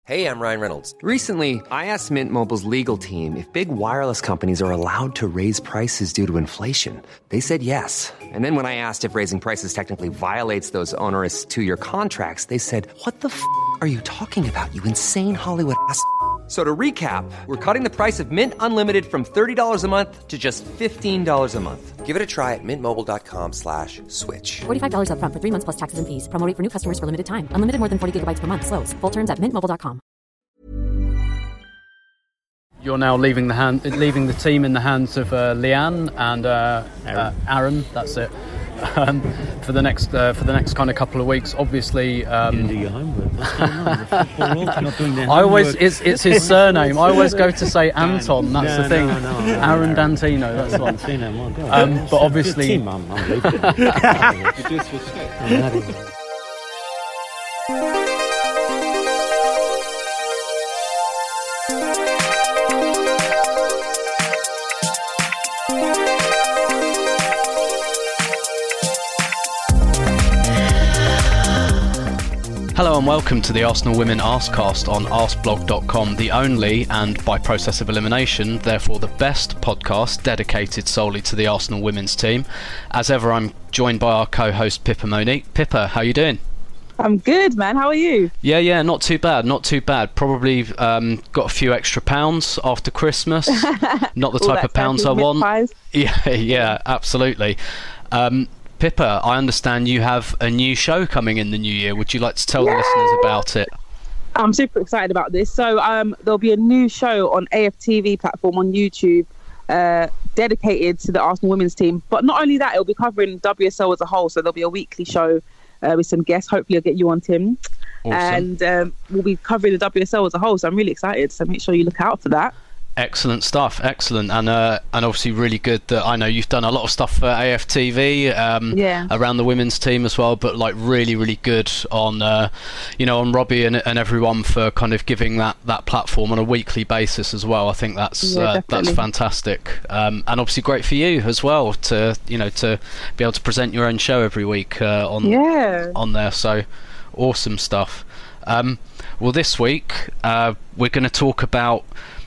Hey, I'm Ryan Reynolds. Recently, I asked Mint Mobile's legal team if big wireless companies are allowed to raise prices due to inflation. They said yes. And then when I asked if raising prices technically violates those onerous two-year contracts, they said, "What the f*** are you talking about, you insane Hollywood ass?" So to recap, we're cutting the price of Mint Unlimited from $30 a month to just $15 a month. Give it a try at mintmobile.com/switch. $45 up front for 3 months plus taxes and fees. Promo rate for new customers for limited time. Unlimited more than 40 gigabytes per month. Slows full terms at mintmobile.com. You're now leaving the team in the hands of Leanne and Aaron. That's it. For the next kind of couple of weeks, obviously. You didn't do your homework. What's going on? The football world, you're not doing their I always homework. it's his surname. I always go to say Anton. That's the thing. No, Aaron Dantino. That's the one. Dantino, my God. But obviously, Good team, I'm leaving. You disrespect. I'm out of here. hello and welcome to the Arsenal Women Arsecast on arsblog.com, the only and, by process of elimination, therefore the best podcast dedicated solely to the Arsenal women's team. As ever, I'm joined by our co-host Pippa Monique. Pippa, how you doing? I'm good, man. How are you? Yeah, not too bad. Probably got a few extra pounds after Christmas. Not the type of pounds I want. Pies. Yeah, absolutely. Pippa, I understand you have a new show coming in the new year. Would you like to tell the listeners about it? I'm super excited about this. So there'll be a new show on AFTV platform on YouTube dedicated to the Arsenal women's team. But not only that, it'll be covering WSL as a whole. So there'll be a weekly show with some guests. Hopefully I'll get you on, Tim. Awesome. And we'll be covering the WSL as a whole. So I'm really excited. So make sure you look out for that. Excellent stuff, excellent, and obviously really good that I know you've done a lot of stuff for AFTV around the women's team as well, but like really good on on Robbie and everyone for kind of giving that platform on a weekly basis as well. I think that's fantastic, and obviously great for you as well to be able to present your own show every week on there. So awesome stuff. Well, this week we're going to talk about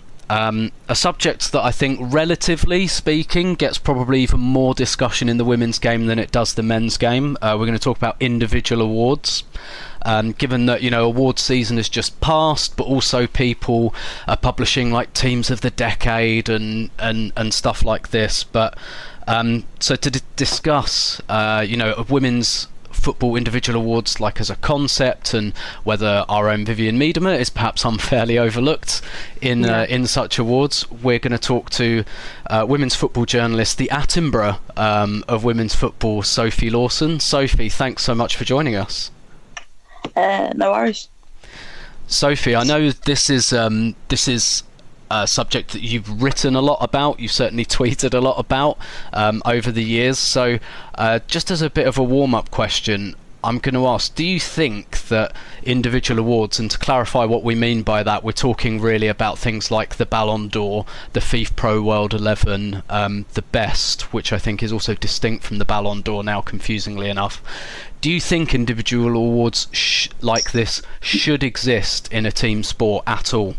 a subject that I think, relatively speaking, gets probably even more discussion in the women's game than it does the men's game. We're going to talk about individual awards. Given that awards season has just passed, but also people are publishing like teams of the decade and stuff like this. But so to discuss, women's football individual awards like as a concept, and whether our own Vivianne Miedema is perhaps unfairly overlooked in such awards, we're going to talk to women's football journalist, the Attenborough of women's football, Sophie Lawson. Sophie, thanks so much for joining us. No worries. Sophie, I know this is a subject that you've written a lot about, you've certainly tweeted a lot about over the years, so just as a bit of a warm-up question, I'm going to ask, do you think that individual awards, and to clarify what we mean by that, we're talking really about things like the Ballon d'Or, the FIFA Pro World 11, the Best, which I think is also distinct from the Ballon d'Or now, confusingly enough. Do you think individual awards like this should exist in a team sport at all?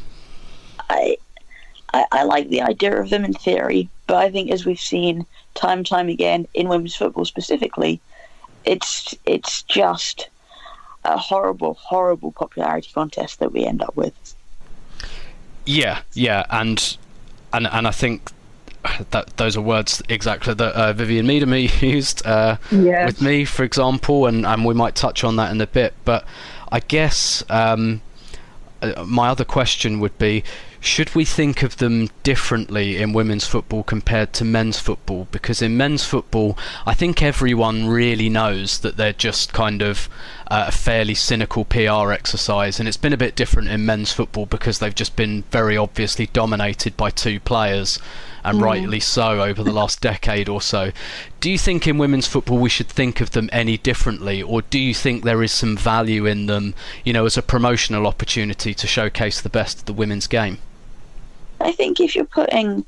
I like the idea of them in theory, but I think, as we've seen time and time again in women's football specifically, it's just a horrible popularity contest that we end up with. Yeah, and I think that those are words exactly that Vivianne Miedema used with me, for example, and we might touch on that in a bit. But I guess my other question would be, should we think of them differently in women's football compared to men's football? Because in men's football, I think everyone really knows that they're just kind of a fairly cynical PR exercise, and it's been a bit different in men's football because they've just been very obviously dominated by two players, and rightly so, over the last decade or so. Do you think in women's football we should think of them any differently, or do you think there is some value in them, as a promotional opportunity to showcase the best of the women's game? I think if you're putting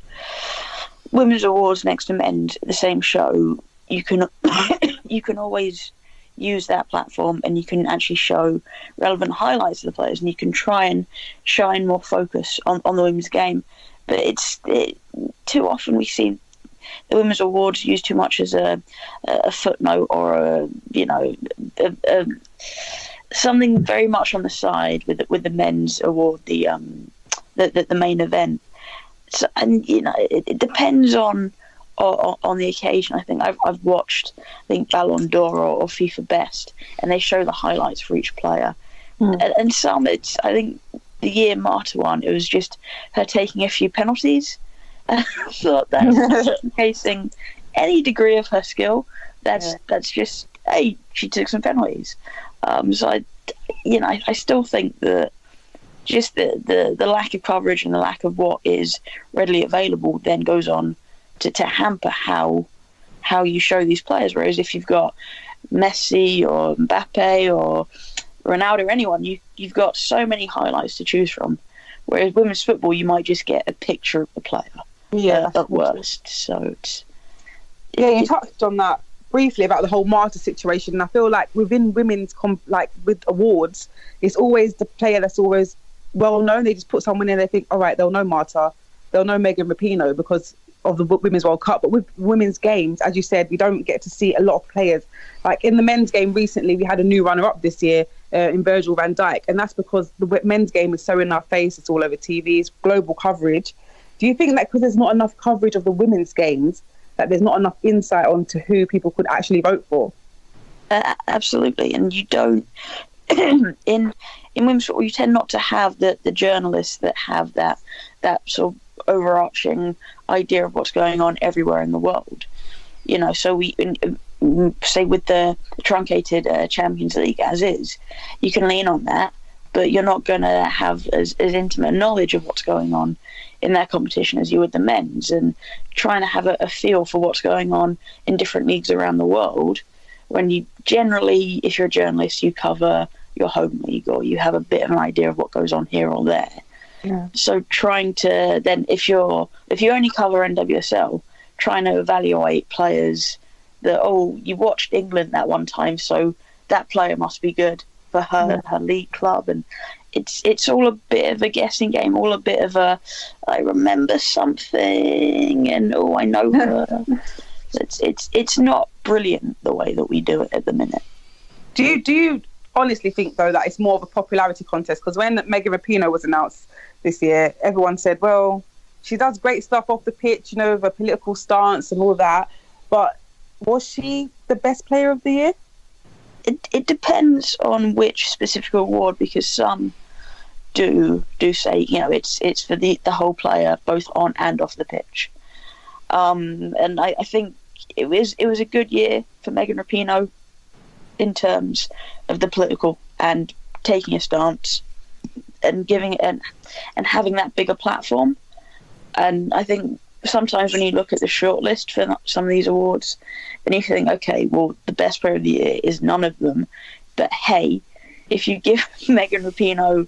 women's awards next to men's at the same show, you can always use that platform and you can actually show relevant highlights of the players, and you can try and shine more focus on the women's game. But too often we see the women's awards used too much as a footnote or something very much on the side with the men's award, the main event. So, and it depends on the occasion. I think I've watched, Ballon d'Or or FIFA Best, and they show the highlights for each player. And some, I think the year Marta won, it was just her taking a few penalties. I thought that's showcasing any degree of her skill. That's just, hey, she took some penalties. So I still think that just the lack of coverage and the lack of what is readily available then goes on to hamper how you show these players. Whereas if you've got Messi or Mbappe or Ronaldo or anyone, you've got so many highlights to choose from. Whereas women's football, you might just get a picture of the player. At worst. So you touched on that briefly about the whole Marta situation, and I feel like within women's with awards, it's always the player that's always well known. They just put someone in, they think, all right, they'll know Marta, they'll know Megan Rapinoe because of the Women's World Cup. But with women's games, as you said, we don't get to see a lot of players. Like in the men's game recently, we had a new runner-up this year in Virgil van Dijk, and that's because the men's game is so in our face, it's all over TV, it's global coverage. Do you think that because there's not enough coverage of the women's games, that there's not enough insight onto who people could actually vote for? Absolutely, and you don't in women's football, you tend not to have the journalists that have that sort of overarching idea of what's going on everywhere in the world. So we say with the truncated Champions League as is, you can lean on that, but you're not going to have as intimate knowledge of what's going on in that competition as you would the men's, and trying to have a feel for what's going on in different leagues around the world. When you generally, if you're a journalist, you cover your home league or you have a bit of an idea of what goes on here or there. Yeah. So trying to then, if you only cover NWSL, trying to evaluate players that, you watched England that one time, so that player must be good for her league club, and it's all a bit of a guessing game, all a bit of a I remember something and I know her. It's not brilliant the way that we do it at the minute. Do you honestly think though that it's more of a popularity contest? Because when Megan Rapinoe was announced this year, everyone said, well, she does great stuff off the pitch, with a political stance and all that, but was she the best player of the year? It depends on which specific award, because some do say it's for the whole player, both on and off the pitch. And I think it was a good year for Megan Rapinoe in terms of the political and taking a stance and giving it and having that bigger platform. And I think sometimes when you look at the shortlist for some of these awards, then you think, okay, well, the best player of the year is none of them. But hey, if you give Megan Rapinoe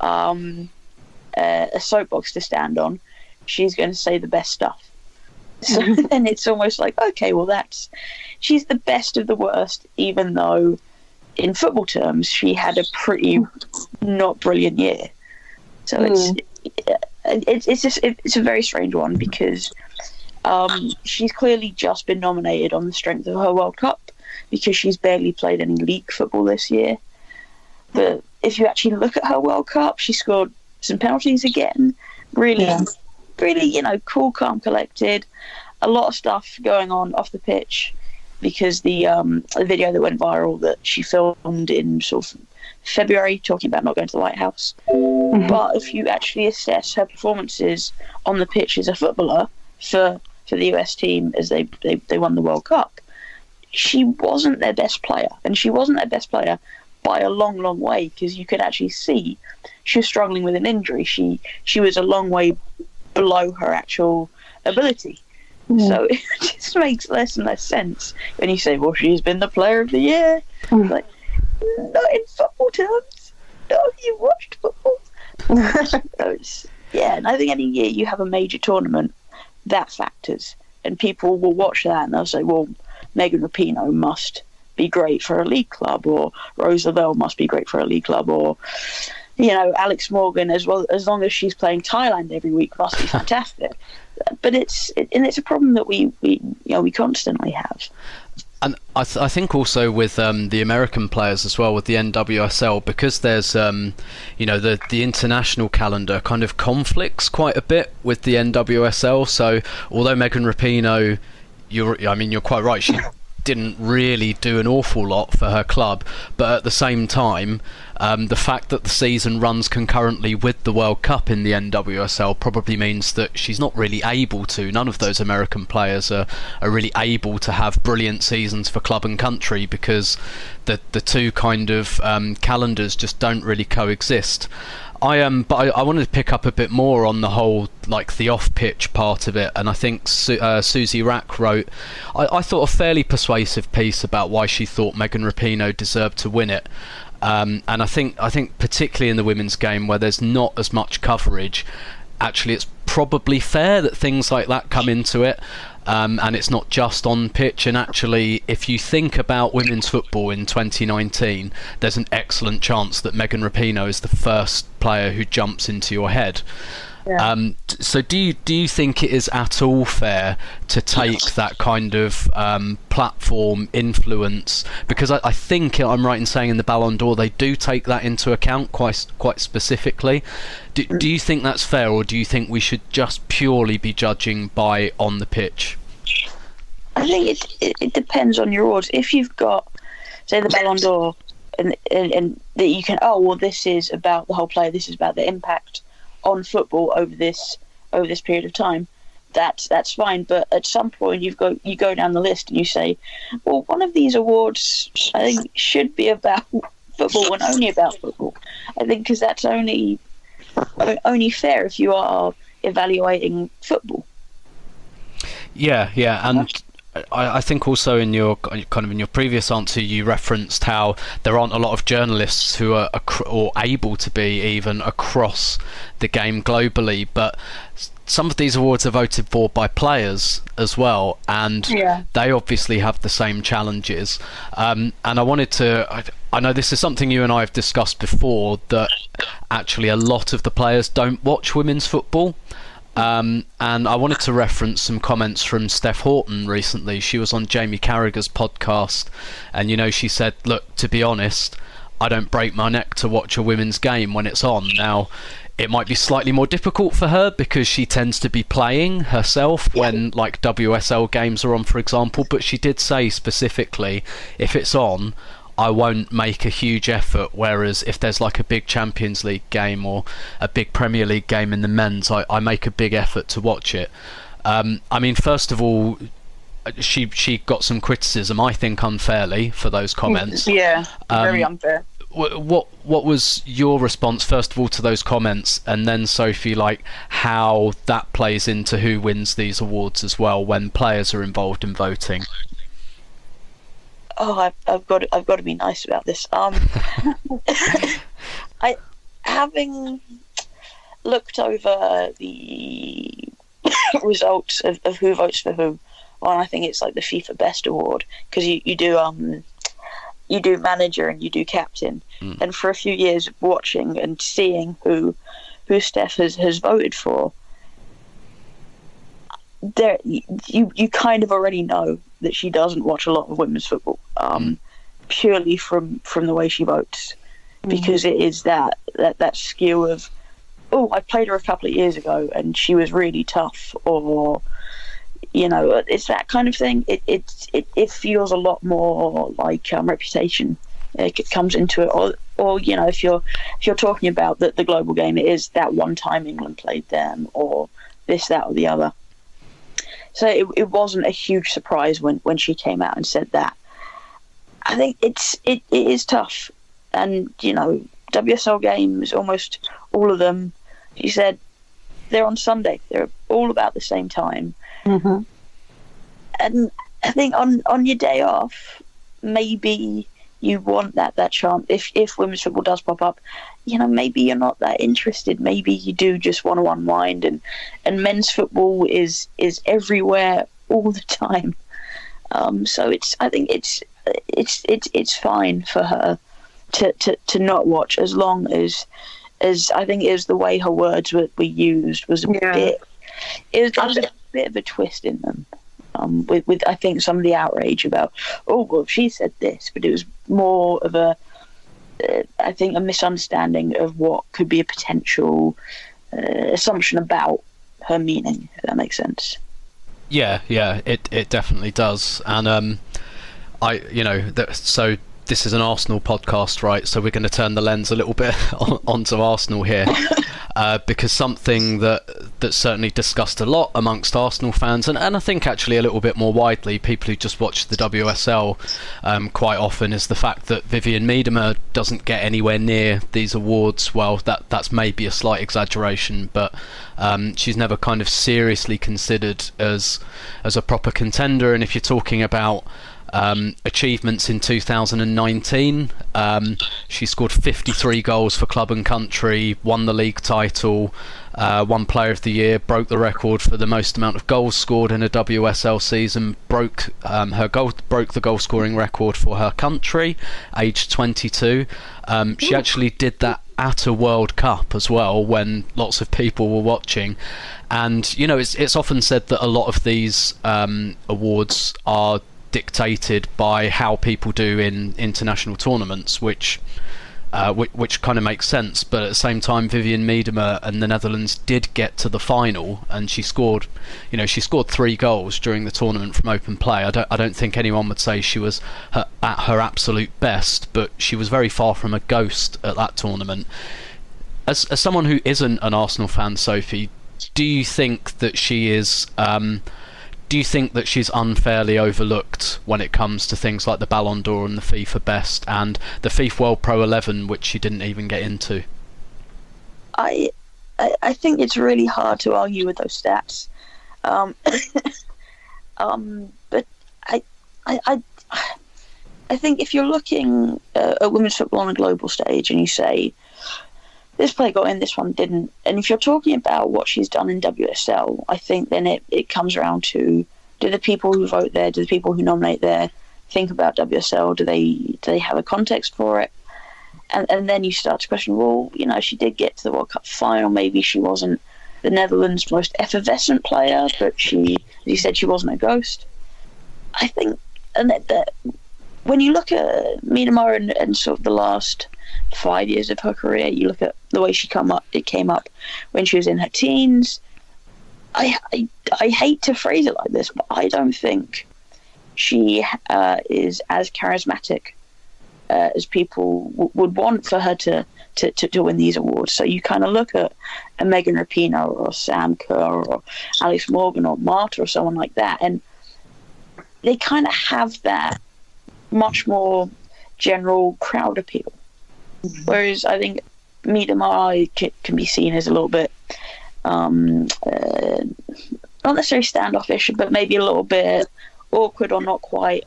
a soapbox to stand on, she's going to say the best stuff. So then it's almost like, okay, well, she's the best of the worst, even though in football terms she had a pretty not brilliant year. So it's a very strange one, because she's clearly just been nominated on the strength of her World Cup, because she's barely played any league football this year. But if you actually look at her World Cup, she scored some penalties again. Really, cool, calm, collected. A lot of stuff going on off the pitch, because the video that went viral that she filmed in sort of February, talking about not going to the White House. Mm-hmm. But if you actually assess her performances on the pitch as a footballer for the US team as they won the World Cup, she wasn't their best player. And she wasn't their best player by a long, long way, because you could actually see she was struggling with an injury. She was a long way below her actual ability. Mm. So it just makes less and less sense when you say, well, she's been the player of the year. Mm. Like, not in football terms. Not if you've watched football. And I think any year you have a major tournament, that factors. And people will watch that and they'll say, well, Megan Rapinoe must be great for a league club, or Rose Lavelle must be great for a league club, or Alex Morgan, as long as she's playing Thailand every week, must be fantastic. But it's a problem that we constantly have. And I think also with the American players as well, with the NWSL, because there's the international calendar kind of conflicts quite a bit with the NWSL. So although Megan Rapinoe, you're quite right, she didn't really do an awful lot for her club, but at the same time, the fact that the season runs concurrently with the World Cup in the NWSL probably means that she's not really able to. None of those American players are really able to have brilliant seasons for club and country, because the two kind of calendars just don't really coexist. But I wanted to pick up a bit more on the whole, like, the off-pitch part of it, and I think Susie Rack wrote, I thought, a fairly persuasive piece about why she thought Megan Rapinoe deserved to win it. And I think particularly in the women's game, where there's not as much coverage, actually it's probably fair that things like that come into it. And it's not just on pitch, and actually if you think about women's football in 2019, there's an excellent chance that Megan Rapinoe is the first player who jumps into your head. Yeah. So do you think it is at all fair to take that kind of platform influence? Because I think I'm right in saying in the Ballon d'Or they do take that into account quite specifically. Do you think that's fair, or do you think we should just purely be judging by on the pitch? I think it depends on your awards. If you've got, say, the Ballon d'Or, and that you can, this is about the whole player, this is about the impact on football over this period of time, that's fine. But at some point you go down the list and you say, well, one of these awards I think should be about football and only about football. I think because that's only fair if you are evaluating football. Yeah, and I think also in your previous answer you referenced how there aren't a lot of journalists who are or able to be even across the game globally, but some of these awards are voted for by players as well, and they obviously have the same challenges. And I know this is something you and I have discussed before, that actually a lot of the players don't watch women's football. And I wanted to reference some comments from Steph Houghton recently. She was on Jamie Carragher's podcast, and she said, look, to be honest, I don't break my neck to watch a women's game when it's on. Now, it might be slightly more difficult for her because she tends to be playing herself when, like, WSL games are on, for example, but she did say specifically, if it's on, I won't make a huge effort, whereas if there's like a big Champions League game or a big Premier League game in the men's, I make a big effort to watch it. I mean, first of all, she got some criticism, I think unfairly, for those comments. Yeah, very unfair. What was your response, first of all, to those comments, and then, Sophie, like, how that plays into who wins these awards as well when players are involved in voting? Oh, I've got to be nice about this. Having looked over the results of who votes for who, well, I think it's like the FIFA Best Award, because you do manager and you do captain, and for a few years watching and seeing who Steph has voted for, there you kind of already know that she doesn't watch a lot of women's football, purely from the way she votes, because it is that skew of, I played her a couple of years ago and she was really tough, or it's that kind of thing. It feels a lot more like reputation. It comes into it, or if you're talking about the global game, it is that one time England played them, or this, that, or the other. So it wasn't a huge surprise when she came out and said that. I think it is tough, and WSL games, almost all of them, she said, they're on Sunday. They're all about the same time. Mm-hmm. And I think on your day off, maybe you want that chance. If women's football does pop up, maybe you're not that interested. Maybe you do just want to unwind, and men's football is everywhere all the time. So I think it's it's fine for her to not watch, as long as I think it was the way her words were used was a bit. It was a bit of a twist in them. With I think some of the outrage about, oh well, she said this, but it was more of a misunderstanding of what could be a potential assumption about her meaning, if that makes sense. Yeah, it definitely does. And so this is an Arsenal podcast, right? So we're going to turn the lens a little bit onto Arsenal here, because something that's certainly discussed a lot amongst Arsenal fans, and I think actually a little bit more widely, people who just watch the WSL quite often, is the fact that Vivianne Miedema doesn't get anywhere near these awards. Well, that's maybe a slight exaggeration, but she's never kind of seriously considered as a proper contender. And if you're talking about achievements in 2019, she scored 53 goals for club and country, won the league title, won Player of the Year, broke the record for the most amount of goals scored in a WSL season, broke the goal scoring record for her country, aged 22. She actually did that at a World Cup as well, when lots of people were watching. And it's often said that a lot of these awards are dictated by how people do in international tournaments, which kind of makes sense. But at the same time, Vivianne Miedema and the Netherlands did get to the final, and she scored 3 goals during the tournament from open play. I don't think anyone would say she was at her absolute best, but she was very far from a ghost at that tournament. As someone who isn't an Arsenal fan, Sophie, do you think that she is? Do you think that she's unfairly overlooked when it comes to things like the Ballon d'Or and the FIFA Best and the FIFA World Pro 11, which she didn't even get into? I think it's really hard to argue with those stats, but I think if you're looking at women's football on a global stage and you say, this player got in, this one didn't. And if you're talking about what she's done in WSL, I think then it comes around to, do the people who vote there, do the people who nominate there think about WSL? Do they have a context for it? And then you start to question, well, she did get to the World Cup final. Maybe she wasn't the Netherlands' most effervescent player, but she, as you said, she wasn't a ghost. I think, and that when you look at Miedema and sort of the last 5 years of her career, you look at the way she came up when she was in her teens. I hate to phrase it like this, but I don't think she is as charismatic as people would want for her to win these awards. So you kind of look at a Megan Rapinoe or Sam Kerr or Alex Morgan or Marta or someone like that, and they kind of have that much more general crowd appeal. Whereas I think Miedema can be seen as a little bit, not necessarily standoffish, but maybe a little bit awkward or not quite.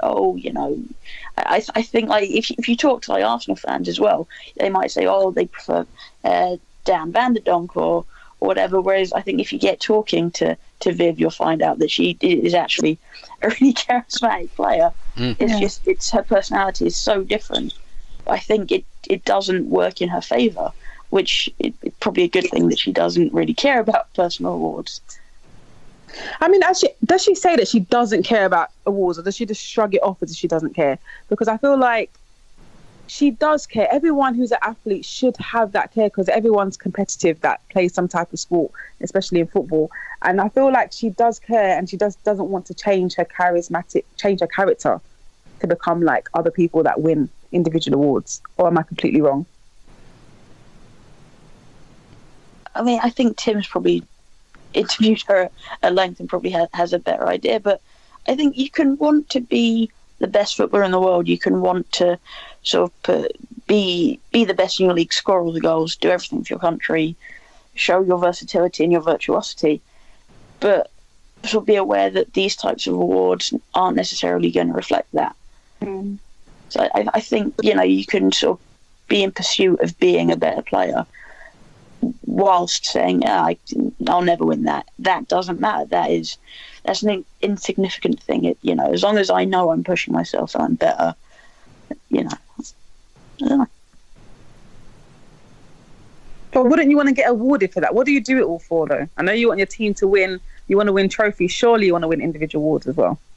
I think like if you talk to like Arsenal fans as well, they might say, they prefer Dan van der Donk or whatever. Whereas I think if you get talking to Viv, you'll find out that she is actually a really charismatic player. It's her personality is so different. I think it doesn't work in her favour, which it's probably a good thing that she doesn't really care about personal awards. I mean, does she say that she doesn't care about awards, or does she just shrug it off as if she doesn't care? Because I feel like she does care. Everyone who's an athlete should have that care, because everyone's competitive that plays some type of sport, especially in football. And I feel like she does care, and she doesn't want to change her character to become like other people that win individual awards. Or am I completely wrong? I mean, I think Tim's probably interviewed her at length and probably has a better idea, but I think you can want to be the best footballer in the world. You can want to sort of be the best in your league, score all the goals, do everything for your country, show your versatility and your virtuosity, but sort of be aware that these types of awards aren't necessarily going to reflect that. So I think you can sort of be in pursuit of being a better player whilst saying, I'll never win that. That doesn't matter. That's an insignificant thing. As long as I know I'm pushing myself and I'm better, I don't know. But wouldn't you want to get awarded for that? What do you do it all for, though? I know you want your team to win. You want to win trophies. Surely you want to win individual awards as well.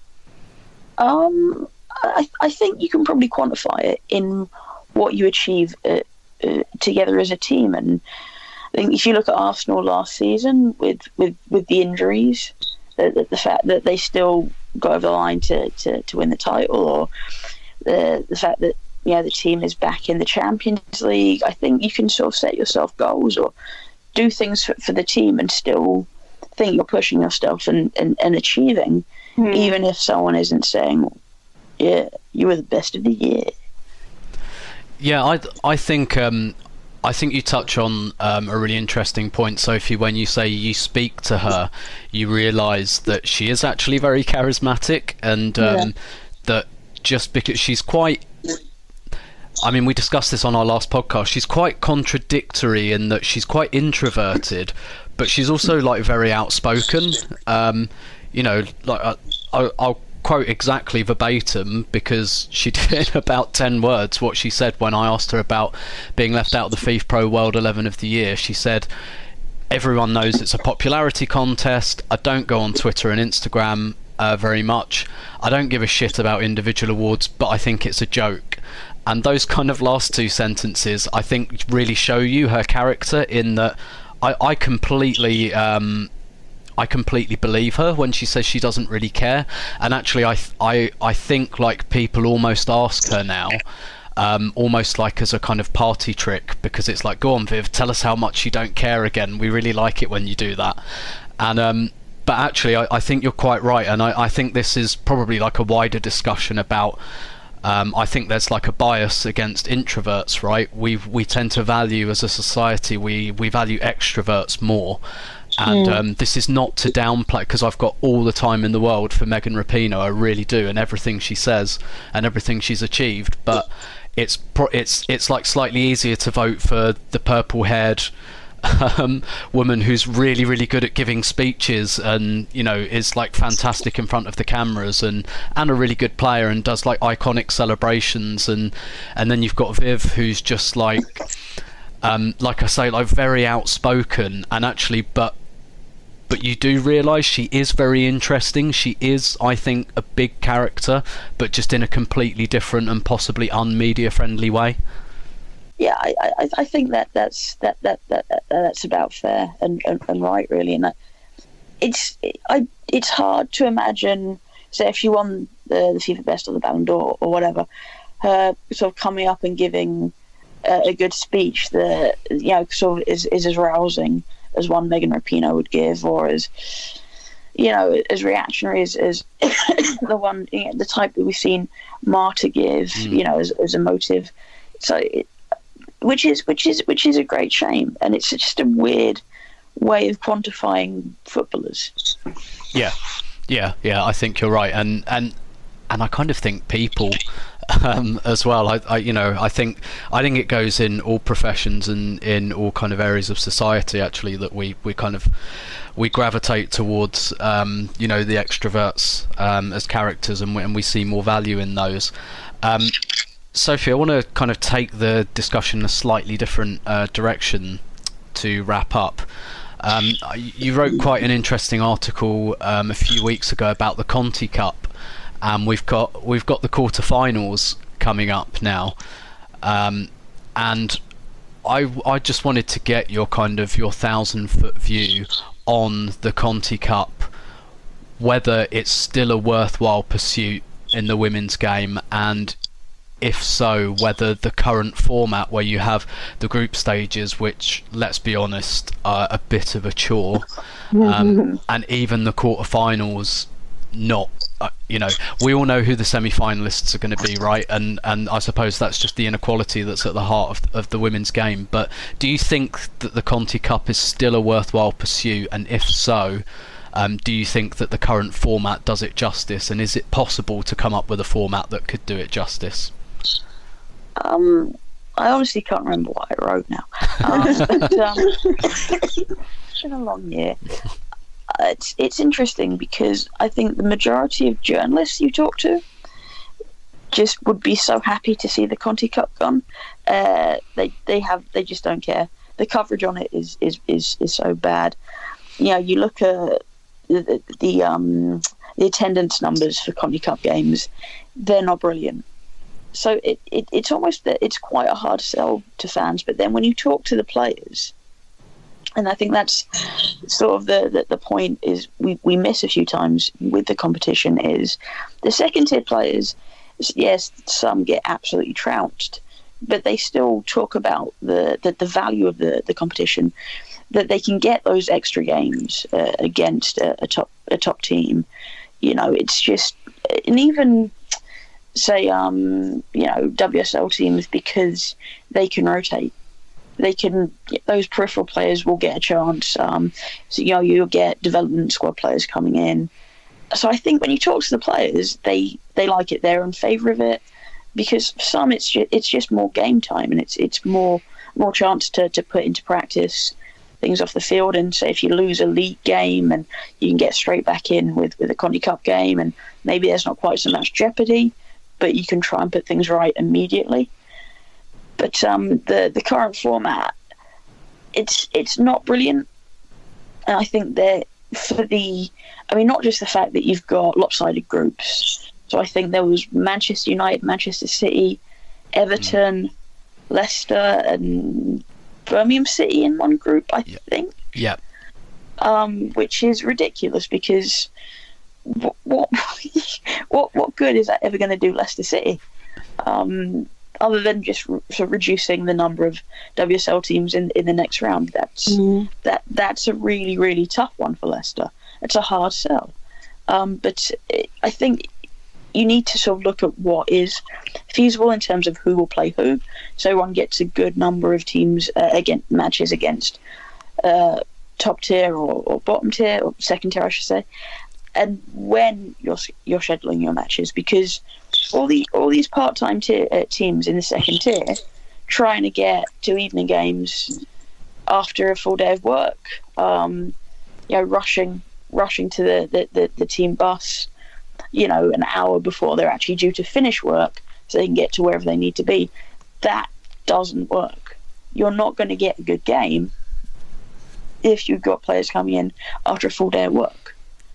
I think you can probably quantify it in what you achieve together as a team. And I think if you look at Arsenal last season with the injuries, the fact that they still got over the line to win the title, or the fact that the team is back in the Champions League, I think you can sort of set yourself goals or do things for the team and still think you're pushing yourself and achieving, even if someone isn't saying, yeah, you were the best of the year. Yeah, I think you touch on a really interesting point, Sophie, when you say you speak to her, you realise that she is actually very charismatic, and that just because she's quite... I mean, we discussed this on our last podcast. She's quite contradictory in that she's quite introverted, but she's also like very outspoken. I'll quote exactly verbatim, because she did in about 10 words what she said when I asked her about being left out of the FIFA Pro World 11 of the Year. She said, "Everyone knows it's a popularity contest. I don't go on Twitter and Instagram very much. I don't give a shit about individual awards, but I think it's a joke." And those kind of last two sentences, I think, really show you her character, in that I completely believe her when she says she doesn't really care. And actually, I think like people almost ask her now, almost like as a kind of party trick, because it's like, go on, Viv, tell us how much you don't care again. We really like it when you do that. And but actually, I think you're quite right, and I think this is probably like a wider discussion about. I think there's like a bias against introverts, right? We tend to value, as a society, we value extroverts more. And this is not to downplay, because I've got all the time in the world for Megan Rapinoe, I really do, and everything she says and everything she's achieved. But it's like slightly easier to vote for the purple-haired woman who's really, really good at giving speeches, and is like fantastic in front of the cameras, and a really good player, and does like iconic celebrations, and then you've got Viv, who's just like I say, like very outspoken, and actually but you do realise she is very interesting. She is, I think, a big character, but just in a completely different and possibly unmedia friendly way. Yeah, I think that's about fair and right, really. And it's hard to imagine, say, if she won the FIFA Best or the Ballon d'Or or whatever, her sort of coming up and giving a good speech that sort of is as rousing as one Megan Rapinoe would give, or as as reactionary as the one, the type that we've seen Marta give, as emotive. So. Which is a great shame, and it's just a weird way of quantifying footballers. Yeah, I think you're right, and I kind of think people as well. I think it goes in all professions and in all kind of areas of society, actually, that we gravitate towards the extroverts as characters, and we see more value in those. Sophie, I want to kind of take the discussion in a slightly different direction to wrap up. You wrote quite an interesting article a few weeks ago about the Conti Cup, and we've got the quarterfinals coming up now, and I just wanted to get your 1,000-foot view on the Conti Cup, whether it's still a worthwhile pursuit in the women's game, and if so, whether the current format where you have the group stages, which, let's be honest, are a bit of a chore, and even the quarterfinals, not, we all know who the semi-finalists are going to be, right? And I suppose that's just the inequality that's at the heart of the women's game. But do you think that the Conti Cup is still a worthwhile pursuit? And if so, do you think that the current format does it justice? And is it possible to come up with a format that could do it justice? I honestly can't remember what I wrote now. It's been a long year. It's interesting, because I think the majority of journalists you talk to just would be so happy to see the Conti Cup gone. They just don't care. The coverage on it is so bad. You look at the attendance numbers for Conti Cup games; they're not brilliant. So it's almost that it's quite a hard sell to fans. But then when you talk to the players, and I think that's sort of the point is we miss a few times with the competition is the second tier players. Yes, some get absolutely trounced, but they still talk about the value of the competition, that they can get those extra games against a top team. It's just, and even say WSL teams, because they can rotate. They can, those peripheral players will get a chance. So you'll get development squad players coming in. So I think when you talk to the players, they like it. They're in favour of it, because for some it's just more game time, and it's more chance to put into practice things off the field. And say if you lose a league game, and you can get straight back in with a Conti Cup game, and maybe there's not quite so much jeopardy, but you can try and put things right immediately. But the current format, it's not brilliant, and I think that not just the fact that you've got lopsided groups. So I think there was Manchester United, Manchester City, Everton, Leicester, and Birmingham City in one group, I think. Yeah. Which is ridiculous, because what good is that ever going to do Leicester City? Other than just sort of reducing the number of WSL teams in the next round. That's a really, really tough one for Leicester. It's a hard sell. But I think you need to sort of look at what is feasible in terms of who will play who, so one gets a good number of teams matches against top tier or bottom tier, or second tier I should say, and when you're scheduling your matches, because all these part-time teams in the second tier trying to get to evening games after a full day of work, rushing to the team bus, an hour before they're actually due to finish work so they can get to wherever they need to be. That doesn't work. You're not going to get a good game if you've got players coming in after a full day of work,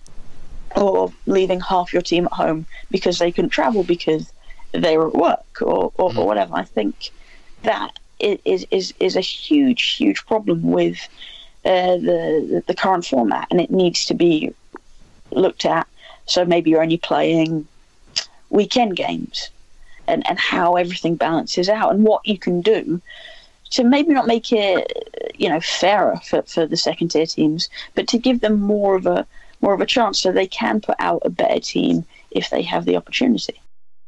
or leaving half your team at home because they couldn't travel because they were at work or whatever. I think that is a huge problem with the current format, and it needs to be looked at. So maybe you're only playing weekend games, and how everything balances out, and what you can do to maybe not make it fairer for the second tier teams, but to give them more of a chance, so they can put out a better team if they have the opportunity.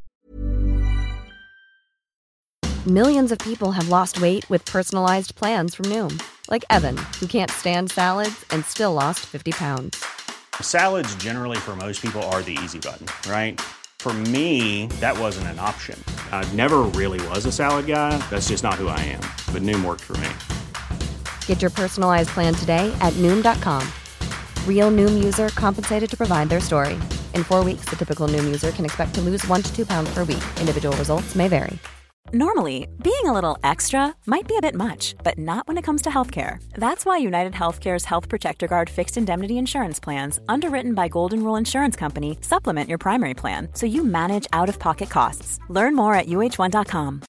Millions of people have lost weight with personalized plans from Noom. Like Evan, who can't stand salads and still lost 50 pounds. Salads generally for most people are the easy button, right? For me, that wasn't an option. I never really was a salad guy. That's just not who I am. But Noom worked for me. Get your personalized plan today at Noom.com. Real Noom user compensated to provide their story. In 4 weeks, the typical Noom user can expect to lose 1 to 2 pounds per week. Individual results may vary. Normally, being a little extra might be a bit much, but not when it comes to healthcare. That's why United Healthcare's Health Protector Guard fixed indemnity insurance plans, underwritten by Golden Rule Insurance Company, supplement your primary plan so you manage out-of-pocket costs. Learn more at UH1.com.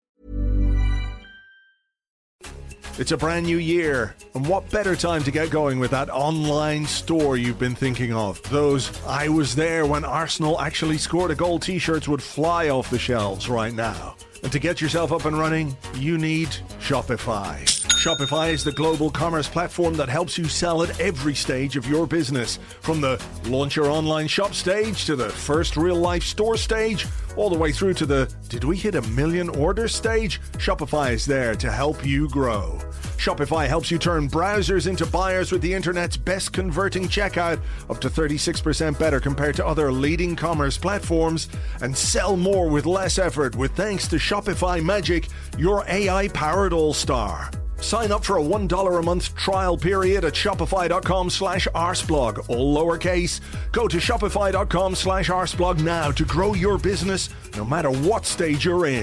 It's a brand new year, and what better time to get going with that online store you've been thinking of? Those "I was there when Arsenal actually scored a goal" t-shirts would fly off the shelves right now. And to get yourself up and running, you need Shopify. Shopify is the global commerce platform that helps you sell at every stage of your business. From the launch your online shop stage, to the first real-life store stage, all the way through to the "did we hit 1 million orders" stage, Shopify is there to help you grow. Shopify helps you turn browsers into buyers with the internet's best converting checkout, up to 36% better compared to other leading commerce platforms, and sell more with less effort with thanks to Shopify Magic, your AI-powered all-star. Sign up for a $1 a month trial period at shopify.com/arseblog, all lowercase. Go to shopify.com/arseblog now to grow your business no matter what stage you're in.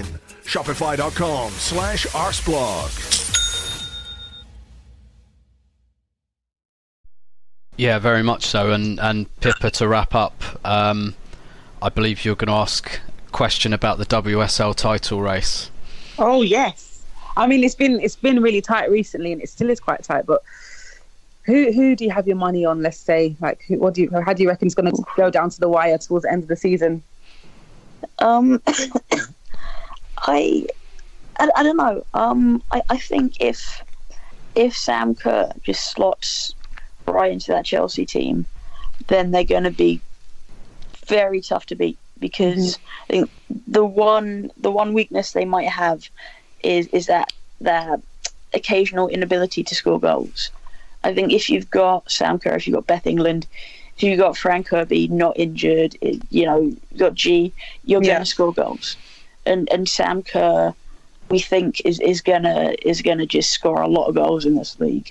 Shopify.com/arseblog. Yeah, very much so. And Pippa, to wrap up, I believe you're going to ask a question about the WSL title race. Oh yes, I mean it's been really tight recently, and it still is quite tight. But who do you have your money on? Let's say, like, how do you reckon it's going to go down to the wire towards the end of the season? I don't know. I think if Sam Kerr just slots right into that Chelsea team, then they're going to be very tough to beat, because I think the one weakness they might have is that occasional inability to score goals. I think if you've got Sam Kerr, if you've got Beth England, if you've got Fran Kirby not injured, you've got G, you're going to score goals. And Sam Kerr, we think, is gonna just score a lot of goals in this league.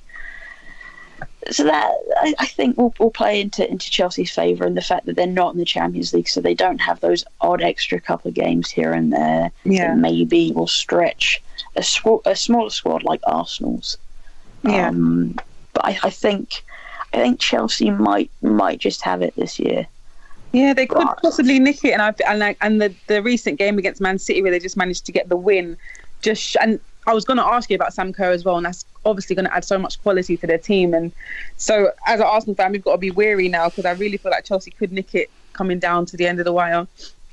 So that I think will play into Chelsea's favour, and the fact that they're not in the Champions League, so they don't have those odd extra couple of games here and there that maybe will stretch a smaller squad like Arsenal's. But I think Chelsea might just have it this year. Yeah, they could possibly nick it, and the recent game against Man City where they just managed to get the win. And I was going to ask you about Sam Kerr as well, and that's obviously going to add so much quality to their team. And so, as an Arsenal fan, we've got to be wary now, because I really feel like Chelsea could nick it coming down to the end of the wire.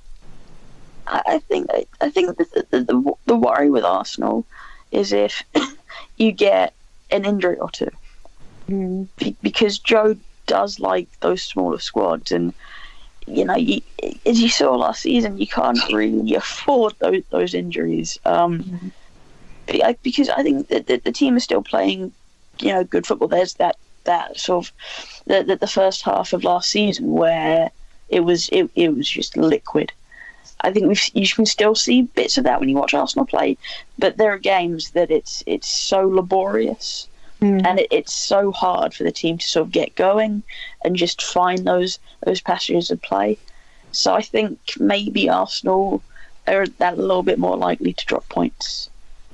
I think the worry with Arsenal is if you get an injury or two, because Joe does like those smaller squads, and as you saw last season, you can't really afford those injuries. Because I think that the team is still playing, good football. There's that sort of the first half of last season where it was just liquid. I think you can still see bits of that when you watch Arsenal play, but there are games that it's so laborious and it's so hard for the team to sort of get going and just find those passages of play. So I think maybe Arsenal are that a little bit more likely to drop points.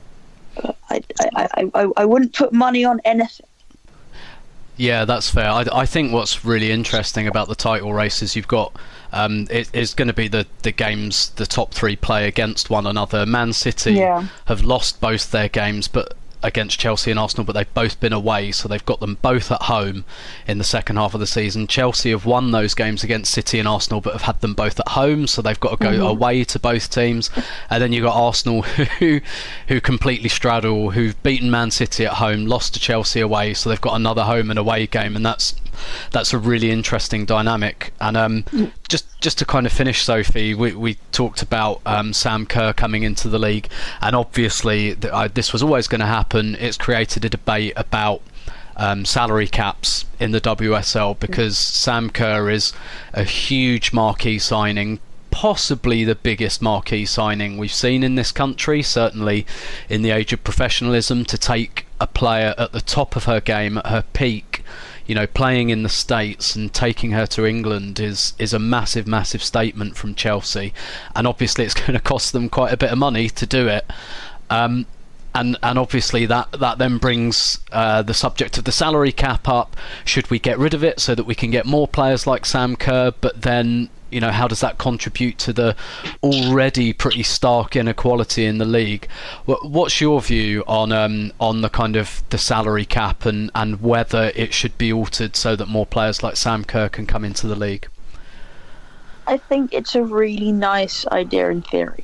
I wouldn't put money on anything. Yeah, that's fair. I think what's really interesting about the title race is you've got it's going to be the games the top three play against one another. Man City have lost both their games, but against Chelsea and Arsenal, but they've both been away, so they've got them both at home in the second half of the season. Chelsea have won those games against City and Arsenal, but have had them both at home, so they've got to go away to both teams. And then you've got Arsenal who completely straddle, who've beaten Man City at home, lost to Chelsea away, so they've got another home and away game, and that's a really interesting dynamic. And just to kind of finish, Sophie, we talked about Sam Kerr coming into the league, and obviously this was always going to happen. It's created a debate about salary caps in the WSL, because Sam Kerr is a huge marquee signing, possibly the biggest marquee signing we've seen in this country, certainly in the age of professionalism. To take a player at the top of her game, at her peak, playing in the States, and taking her to England is a massive statement from Chelsea, and obviously it's going to cost them quite a bit of money to do it. And obviously that then brings the subject of the salary cap up. Should we get rid of it so that we can get more players like Sam Kerr? But then, how does that contribute to the already pretty stark inequality in the league? What's your view on the kind of the salary cap and whether it should be altered so that more players like Sam Kerr can come into the league? I think it's a really nice idea in theory.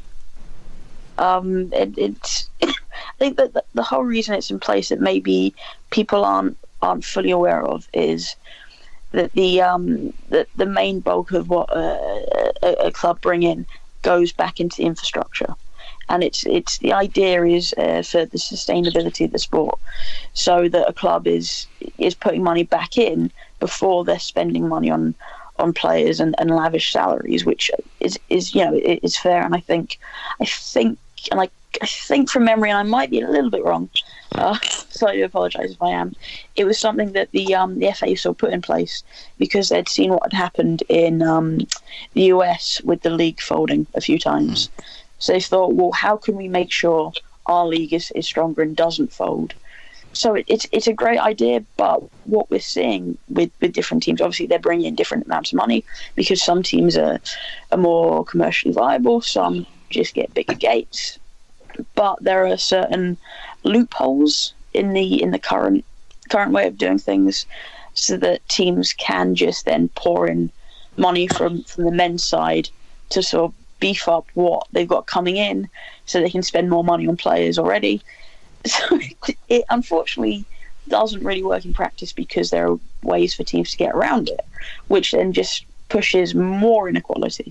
I think that the whole reason it's in place that maybe people aren't fully aware of is that the main bulk of what a club bring in goes back into the infrastructure, and it's the idea is for the sustainability of the sport, so that a club is putting money back in before they're spending money on players and lavish salaries, which is fair. And I think from memory, and I might be a little bit wrong, So I do apologise if I am. It was something that the FA sort of put in place because they'd seen what had happened in the US with the league folding a few times. So they thought, well, how can we make sure our league is stronger and doesn't fold? So it's a great idea, but what we're seeing with different teams, obviously they're bringing in different amounts of money because some teams are more commercially viable, some just get bigger gates. But there are certain loopholes in the current way of doing things, so that teams can just then pour in money from the men's side to sort of beef up what they've got coming in, so they can spend more money on players already. So it unfortunately doesn't really work in practice because there are ways for teams to get around it, which then just pushes more inequality.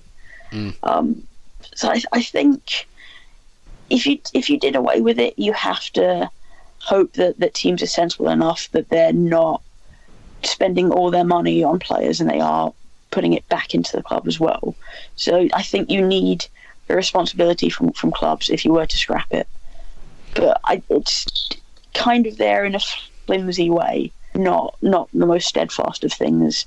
So I think if you did away with it, you have to hope that teams are sensible enough that they're not spending all their money on players and they are putting it back into the club as well. So I think you need a responsibility from clubs if you were to scrap it. But it's kind of there in a flimsy way, not the most steadfast of things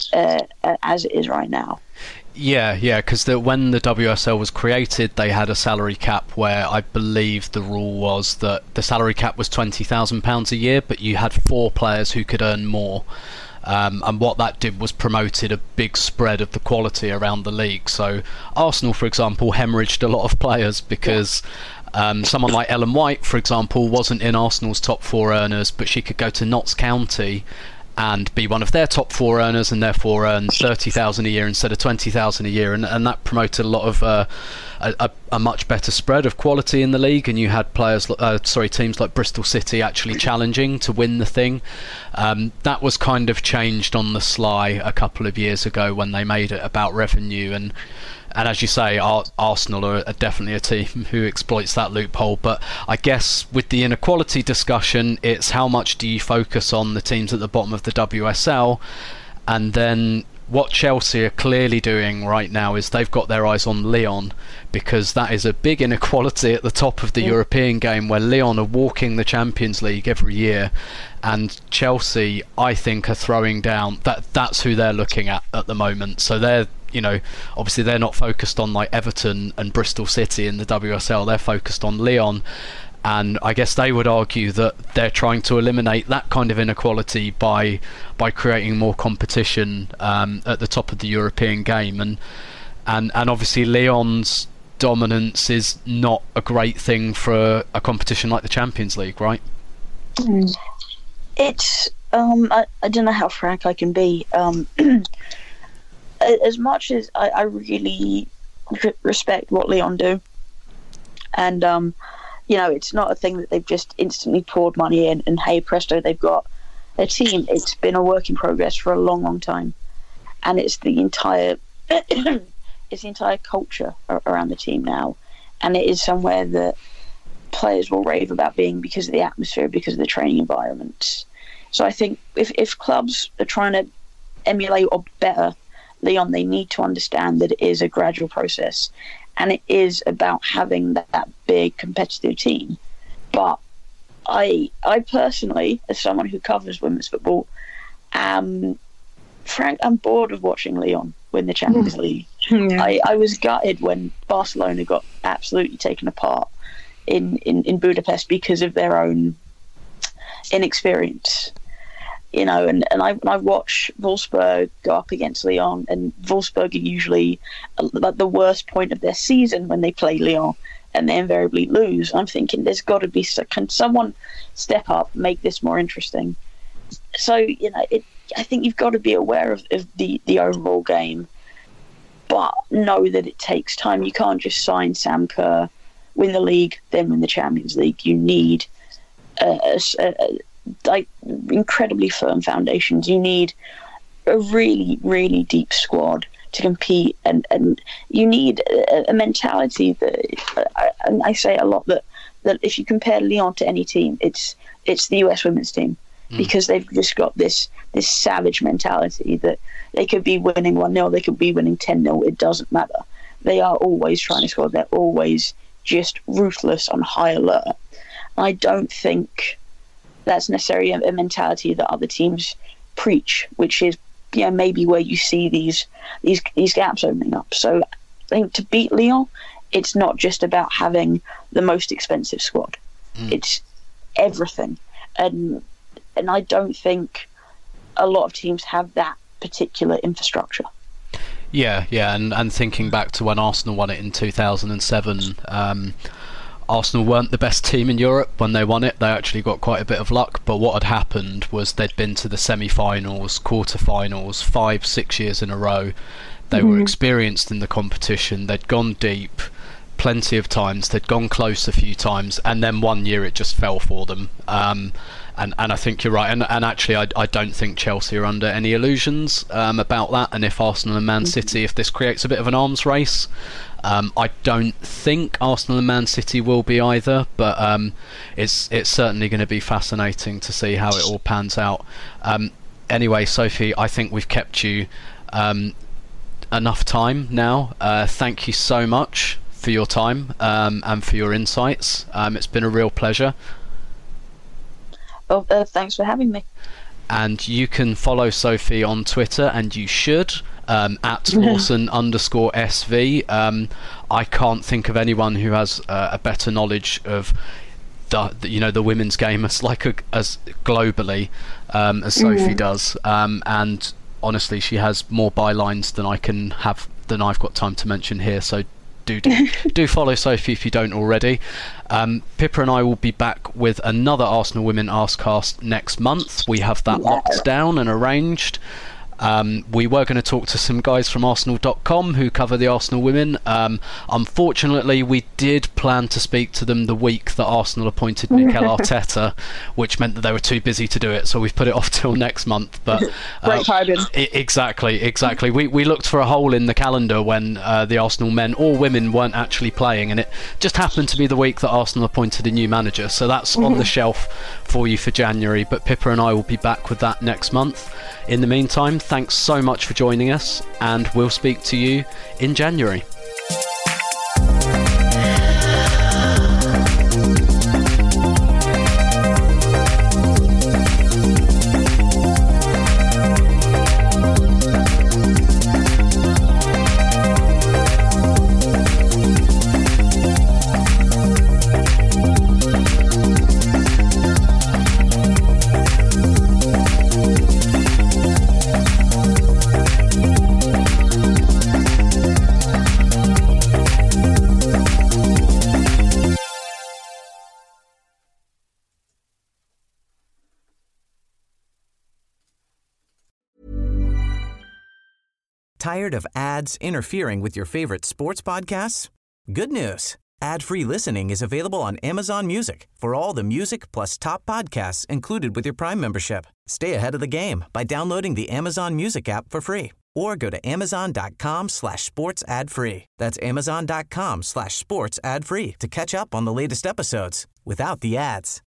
as it is right now. Yeah, because when the WSL was created, they had a salary cap where I believe the rule was that the salary cap was £20,000 a year, but you had 4 players who could earn more. And what that did was promoted a big spread of the quality around the league. So Arsenal, for example, hemorrhaged a lot of players because someone like Ellen White, for example, wasn't in Arsenal's top 4 earners, but she could go to Notts County and be one of their top 4 earners and therefore earn $30,000 a year instead of $20,000 a year, and that promoted a lot of a much better spread of quality in the league. And you had teams like Bristol City actually challenging to win the thing. That was kind of changed on the sly a couple of years ago when they made it about revenue, and as you say, Arsenal are definitely a team who exploits that loophole. But I guess with the inequality discussion, it's how much do you focus on the teams at the bottom of the WSL, and then what Chelsea are clearly doing right now is they've got their eyes on Lyon, because that is a big inequality at the top of the European game, where Lyon are walking the Champions League every year, and Chelsea, I think, are throwing down. That's who they're looking at the moment. So they're, obviously they're not focused on like Everton and Bristol City in the WSL. They're focused on Lyon. And I guess they would argue that they're trying to eliminate that kind of inequality by creating more competition at the top of the European game, and obviously Lyon's dominance is not a great thing for a competition like the Champions League, right? It's I don't know how frank I can be. As much as I really respect what Lyon do, and it's not a thing that they've just instantly poured money in and hey presto, they've got a team. It's been a work in progress for a long, long time, and it's the entire culture around the team now, and it is somewhere that players will rave about being because of the atmosphere, because of the training environments. So I think if clubs are trying to emulate or better Lyon, they need to understand that it is a gradual process. And it is about having that big competitive team. But I personally, as someone who covers women's football, I'm bored of watching Lyon win the Champions League. Yeah. I was gutted when Barcelona got absolutely taken apart in Budapest because of their own inexperience. And I watch Wolfsburg go up against Lyon, and Wolfsburg are usually at the worst point of their season when they play Lyon, and they invariably lose. I'm thinking there's got to be, can someone step up, make this more interesting? So, I think you've got to be aware of the overall game, but know that it takes time. You can't just sign Sam Kerr, win the league, then win the Champions League. You need incredibly firm foundations. You need a really, really deep squad to compete, and you need a mentality that, and I say a lot that if you compare Lyon to any team, it's the US women's team, because they've just got this savage mentality that they could be winning 1-0, they could be winning 10-0, it doesn't matter. They are always trying to score. They're always just ruthless, on high alert. I don't think that's necessarily a mentality that other teams preach, which is maybe where you see these gaps opening up. So I think to beat Lyon, it's not just about having the most expensive squad. It's everything, and I don't think a lot of teams have that particular infrastructure. Yeah, and thinking back to when Arsenal won it in 2007, Arsenal weren't the best team in Europe when they won it. They actually got quite a bit of luck, but what had happened was they'd been to the semi-finals, quarter-finals, 5-6 years in a row. They were experienced in the competition, they'd gone deep plenty of times, they'd gone close a few times, and then one year it just fell for them. And I think you're right, and actually I don't think Chelsea are under any illusions about that. And if Arsenal and Man City, if this creates a bit of an arms race, I don't think Arsenal and Man City will be either, but it's certainly going to be fascinating to see how it all pans out. Anyway, Sophie, I think we've kept you enough time now. Thank you so much for your time and for your insights. It's been a real pleasure. Oh, thanks for having me. And you can follow Sophie on Twitter, and you should, at Lawson_SV. I can't think of anyone who has a better knowledge of the women's game as globally as Sophie does. And honestly, she has more bylines than I've got time to mention here. So do follow Sophie if you don't already. Pippa and I will be back with another Arsenal Women Arsecast next month. We have that locked down and arranged. We were going to talk to some guys from Arsenal.com who cover the Arsenal women. Unfortunately, we did plan to speak to them the week that Arsenal appointed Mikel Arteta, which meant that they were too busy to do it, so we've put it off till next month. But great timing. Exactly. We looked for a hole in the calendar when the Arsenal men or women weren't actually playing, and it just happened to be the week that Arsenal appointed a new manager, so that's on the shelf for you for January. But Pippa and I will be back with that next month. In the meantime, thanks so much for joining us, and we'll speak to you in January. Tired of ads interfering with your favorite sports podcasts? Good news. Ad-free listening is available on Amazon Music for all the music plus top podcasts included with your Prime membership. Stay ahead of the game by downloading the Amazon Music app for free or go to amazon.com/sports ad free. That's amazon.com/sports ad free to catch up on the latest episodes without the ads.